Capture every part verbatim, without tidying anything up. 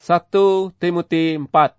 satu Timotius empat.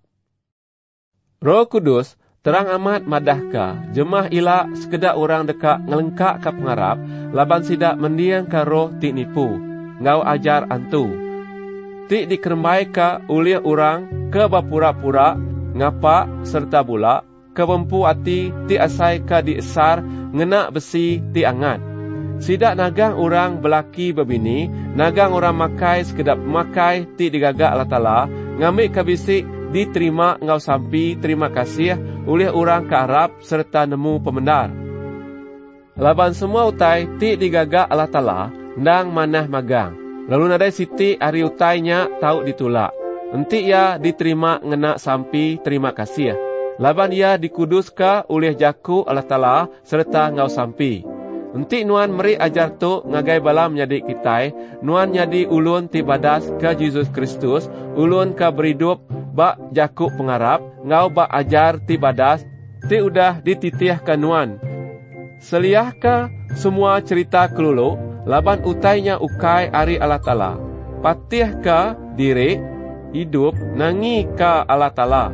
Roh Kudus terang amat madahka, jemah ilak sekedar orang dekat ngelengkak ke pengarap, laban sidak mendiang ke roh ti nipu, ngau ajar antu. Ti dikerembai ka oleh orang ke bapura-pura, ngapak serta bula, ke bempu ati ti asai ka diesar, ngenak besi ti angat. Sidak nagang orang belaki berbini, nagang orang makai sekedap makai ti digagak Allah Ta'ala, ngambil kabisik diterima ngau sampi terima kasih oleh orang ke Arab serta nemu pemendar. Laban semua utai ti digagak Allah Ta'ala, ndang manah magang. Lalu nadai siti hari utainya tahu ditulak. Enti ia diterima ngenak sampi terima kasih. Laban ia dikuduska oleh jaku Allah Ta'ala serta ngau sampi. Enti nuan meri ajar tu ngagai bala menjadi kitai, nuan nyadi ulun ti badas ke Yesus Kristus, ulun ke beridup bak jaku pengarap, ngau bak ajar ti badas, ti udah dititih ke nuan. Seliah ke semua cerita kelulu, laban utainya ukai ari Allah Ta'ala. Patih ke diri, hidup, nangi ke Allah Ta'ala.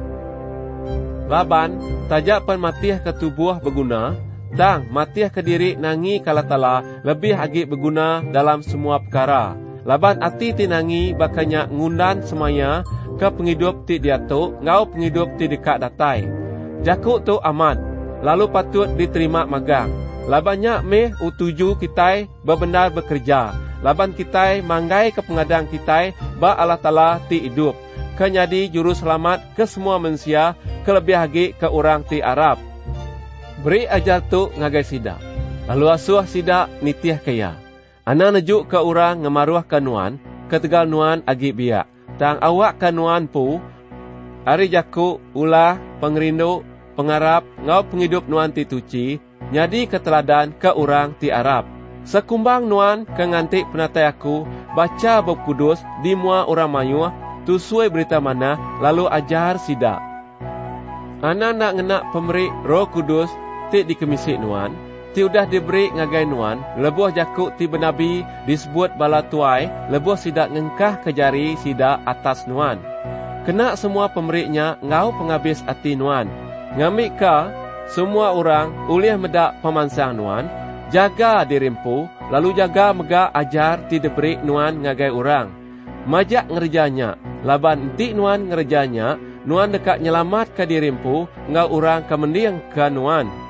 Laban, tajak pen matih ke tubuh berguna, tang matih ke diri nangi ke Allah Ta'ala lebih agi berguna dalam semua perkara. Laban ati ti nangi bakanya ngundan semaya ke penghidup ti dia tu, ngau penghidup ti dekat datai. Jaku tu aman, lalu patut diterima magang. Labannya meh utuju kitai bebenar bekerja. Laban kitai manggai ke pengadang kitai ba Allah Ta'ala ti hidup. Kenyadi juru selamat ke semua manusia, kelebih agi ke orang ti Arab. Beri ajar tu ngagai sidak. Lalu asuh sidak nitiah kaya. Ana nejuk ke orang ngemaruah ke nuan, ketegal nuan agi biak. Tang awak ke nuan pu, ari jaku, ulah, pengerindu, pengarap, ngau penghidup nuan ti tuci, nyadi keteladan ke orang ti Arab. Sekumbang nuan ke ngantik penatai aku, baca bab kudus di mua orang mayuh, tusui berita mana, lalu ajar sidak. Ana nak ngenak pemberi Roh Kudus ti dikemisik nuan, ti udah diberi ngagai nuan, lebuh jakuk ti benabi disebut bala tuai, lebuh sidak ngengkah ke jari sidak atas nuan. Kena semua pemberinya ngau penghabis hati nuan. Ngamik ka semua orang ulih medak pemansang nuan, jaga dirimpu, lalu jaga mega ajar ti diberi nuan ngagai orang. Majak ngerjanya, laban ti nuan ngerjanya, nuan dekat nyelamat ke dirimpu, ngau orang kemendiang ke nuan.